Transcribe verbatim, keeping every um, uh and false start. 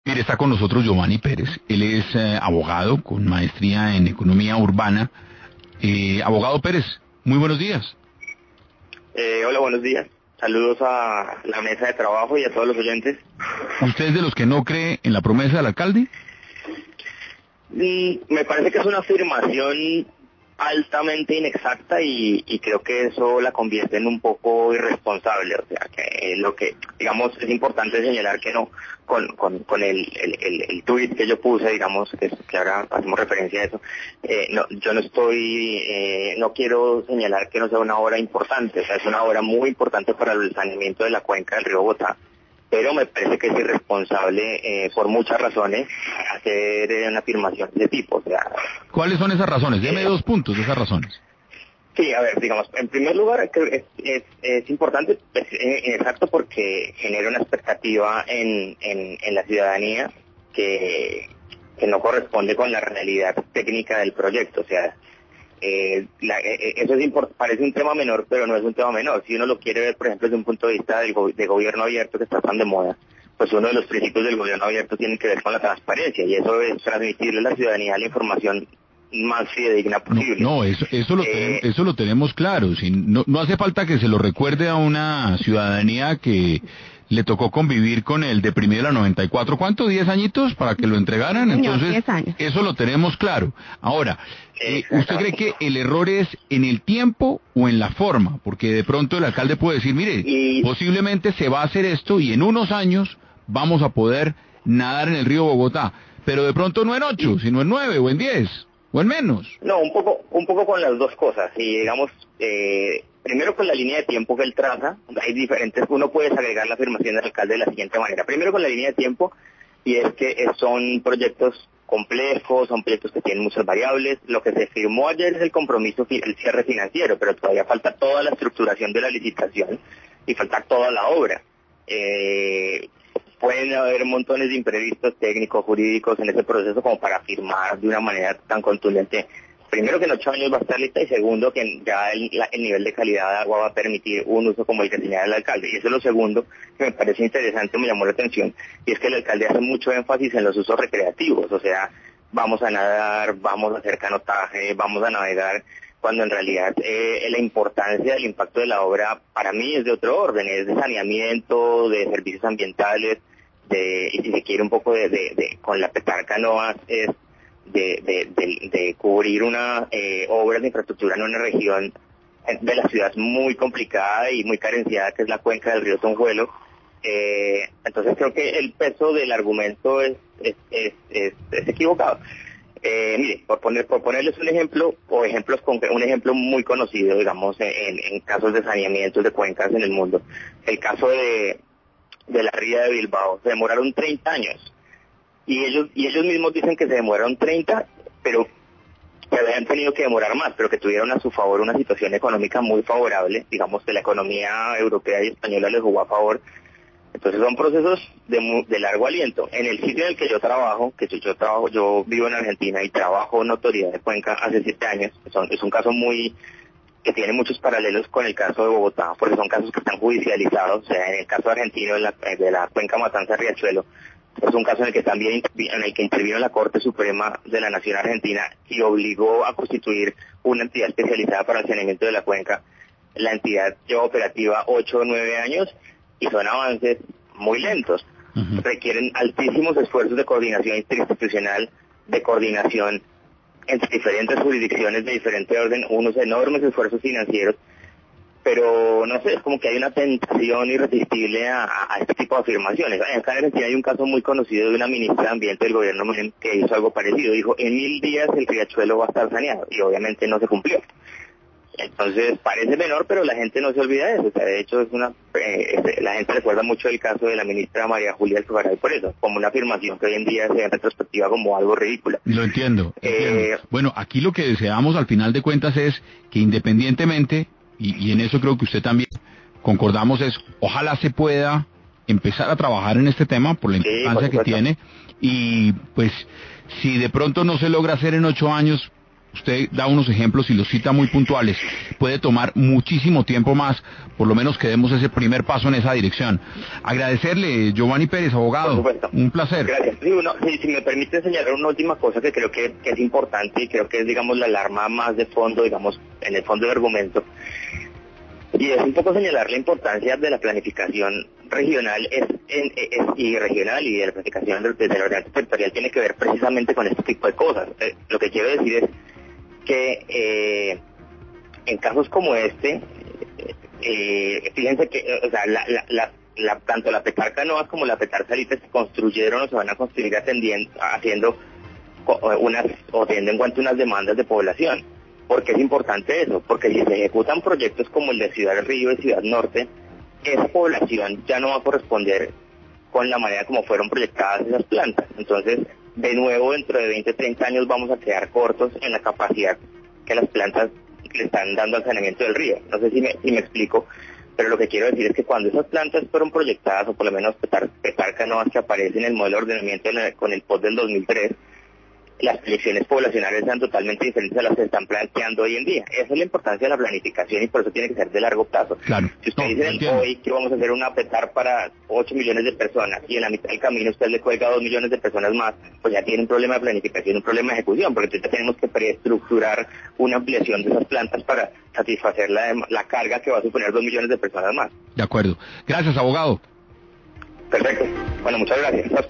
Mire, está con nosotros Giovanni Pérez. Él es eh, abogado con maestría en economía urbana. Eh, abogado Pérez, muy buenos días. Eh, hola, buenos días. Saludos a la mesa de trabajo y a todos los oyentes. ¿Usted es de los que no cree en la promesa del alcalde? Mm, me parece que es una afirmación altamente inexacta y, y creo que eso la convierte en un poco irresponsable. O sea, que eh, lo que, digamos, es importante señalar que no, con, con, con el, el, el, el tuit que yo puse, digamos, que, que ahora hacemos referencia a eso, eh, no, yo no estoy, eh, no quiero señalar que no sea una obra importante, o sea, es una obra muy importante para el saneamiento de la cuenca del río Bogotá, pero me parece que es irresponsable eh, por muchas razones hacer eh, una afirmación de ese tipo. O sea, ¿Cuáles son esas razones? Deme eh, dos puntos de esas razones. sí, a ver, digamos, en primer lugar creo que es, es, es importante, pues, eh, exacto, porque genera una expectativa en, en, en la ciudadanía que, que no corresponde con la realidad técnica del proyecto. O sea, eh, la, eh, eso es import- parece un tema menor, pero no es un tema menor. Si uno lo quiere ver, por ejemplo, desde un punto de vista del go- de gobierno abierto, que está tan de moda, pues uno de los principios del gobierno abierto tiene que ver con la transparencia, y eso es transmitirle a la ciudadanía la información más fidedigna No, posible. no, eso, eso lo tenemos, Eh, eso lo tenemos claro. Si no, no hace falta que se lo recuerde a una ciudadanía que le tocó convivir con el deprimido de la noventa y cuatro, ¿cuánto? ¿Diez añitos para que lo Sí, entregaran? señor, Entonces, diez años. eso lo tenemos claro. Ahora, eh, ¿usted cree Exactamente. que el error es en el tiempo o en la forma? Porque de pronto el alcalde puede decir, mire, Y posiblemente se va a hacer esto y en unos años vamos a poder nadar en el río Bogotá. Pero de pronto no en ocho, sino en nueve o en diez o en menos. no, un poco, un poco con las dos cosas. Y digamos, eh, primero con la línea de tiempo que él traza, hay diferentes, uno puede agregar la afirmación del alcalde de la siguiente manera. Primero con la línea de tiempo, y es que eh, son proyectos complejos, son proyectos que tienen muchas variables. Lo que se firmó ayer es el compromiso, fi- el cierre financiero, pero todavía falta toda la estructuración de la licitación y falta toda la obra. Eh, Pueden haber montones de imprevistos técnicos, jurídicos en ese proceso como para firmar de una manera tan contundente. Primero, que en ocho años va a estar lista, y segundo, que ya el, la- el nivel de calidad de agua va a permitir un uso como el que señala el alcalde. Y eso es lo segundo que me parece interesante, me llamó la atención, y es que el alcalde hace mucho énfasis en los usos recreativos. O sea, vamos a nadar, vamos a hacer canotaje, vamos a navegar, cuando en realidad eh, la importancia del impacto de la obra para mí es de otro orden, es de saneamiento, de servicios ambientales, de, y si se quiere un poco de, de, de con la petarca no es de, de, de, de cubrir una eh, obra de infraestructura en una región de la ciudad muy complicada y muy carenciada, que es la cuenca del río Tonjuelo. Eh, entonces creo que el peso del argumento es, es, es, es, es equivocado. Eh, mire, por, poner, por ponerles un ejemplo, o ejemplos con un ejemplo muy conocido, digamos, en, en casos de saneamientos de cuencas en el mundo, el caso de, de la ría de Bilbao, se demoraron treinta años, y ellos y ellos mismos dicen que se demoraron treinta, pero que habían tenido que demorar más, pero que tuvieron a su favor una situación económica muy favorable, digamos que la economía europea y española les jugó a favor. Entonces son procesos de, mu- de largo aliento. En el sitio en el que yo trabajo, que yo, yo trabajo, yo vivo en Argentina y trabajo en Autoridad de Cuenca hace siete años, son- es un caso muy que tiene muchos paralelos con el caso de Bogotá, porque son casos que están judicializados. O sea, en el caso argentino, en la- de la Cuenca Matanza-Riachuelo, es un caso en el que también intervi- en el que intervino la Corte Suprema de la Nación Argentina y obligó a constituir una entidad especializada para el saneamiento de la cuenca. La entidad lleva operativa ocho o nueve años y son avances muy lentos. Ujú. Requieren altísimos esfuerzos de coordinación interinstitucional, de coordinación entre diferentes jurisdicciones de diferente orden, unos enormes esfuerzos financieros, pero no sé, es como que hay una tentación irresistible a, a- a este tipo de afirmaciones. Acá en Argentina hay un caso muy conocido de una ministra de Ambiente del gobierno Menem que hizo algo parecido. Dijo, en mil días el riachuelo va a estar saneado, y obviamente no se cumplió. Entonces parece menor, pero la gente no se olvida de eso. O sea, de hecho, es una eh, este, la gente recuerda mucho el caso de la ministra María Julia Alcogaray por eso, como una afirmación que hoy en día se ve en retrospectiva como algo ridícula. Lo entiendo, entiendo. Eh, Bueno, aquí lo que deseamos al final de cuentas es que independientemente, y, y en eso creo que usted también concordamos, es ojalá se pueda empezar a trabajar en este tema por la sí, por importancia que supuesto. tiene, y pues si de pronto no se logra hacer en ocho años, usted da unos ejemplos y los cita muy puntuales, puede tomar muchísimo tiempo más, por lo menos que demos ese primer paso en esa dirección. Agradecerle, Giovanni Pérez, abogado, por supuesto. Un placer. Gracias. Sí, uno, si, si me permite señalar una última cosa que creo que, que es importante y creo que es, digamos, la alarma más de fondo, digamos, en el fondo del argumento, y es un poco señalar la importancia de la planificación regional es, es, es, y regional y de la planificación desde la ordenanza territorial tiene que ver precisamente con este tipo de cosas. Eh, lo que quiero decir es que eh, en casos como este, eh, fíjense que o sea, la, la, la, la, tanto la Petarca Novas como la Petarca Salitre se construyeron o se van a construir atendiendo, haciendo unas o teniendo en cuenta unas demandas de población. ¿Por qué es importante eso? Porque si se ejecutan proyectos como el de Ciudad del Río y Ciudad Norte, esa población ya no va a corresponder con la manera como fueron proyectadas esas plantas. Entonces, de nuevo, dentro de veinte, treinta años vamos a quedar cortos en la capacidad que las plantas le están dando al saneamiento del río. No sé si me, si me explico, pero lo que quiero decir es que cuando esas plantas fueron proyectadas, o por lo menos Petar, Petarca Novas, que aparece en el modelo de ordenamiento en el, con el P O D del dos mil tres, las proyecciones poblacionales sean totalmente diferentes a las que se están planteando hoy en día. Esa es la importancia de la planificación y por eso tiene que ser de largo plazo. Claro. Si usted No, dice entiendo. hoy que vamos a hacer una petar para ocho millones de personas y en la mitad del camino usted le cuelga dos millones de personas más, pues ya tiene un problema de planificación, un problema de ejecución, porque entonces ya tenemos que preestructurar una ampliación de esas plantas para satisfacer la, la carga que va a suponer dos millones de personas más. De acuerdo. Gracias, abogado. Perfecto. Bueno, muchas gracias.